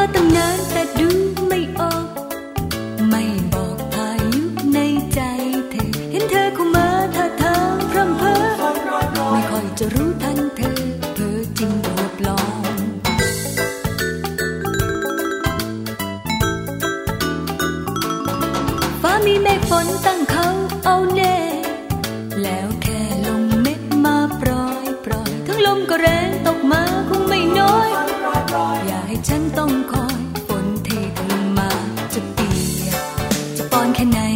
ตั้งนานแต่ดูไม่ออกไม่บอกพายุในใจเธอเห็นเธอเข้ามาท่าทางพร่ำเพ้อไม่ค่อยจะรู้ทันเธอจริงหรือปลอมฟ้ามีเมฆฝนตั้งเขาเอาแน่แล้วแค่ลมเม็ดมาปล่อยทั้งลมก็แรงตกมาคงไม่น้อยอย่าให้ฉันต้องคอยฝนเทลงมาจะเปียกจะปอนแค่ไหน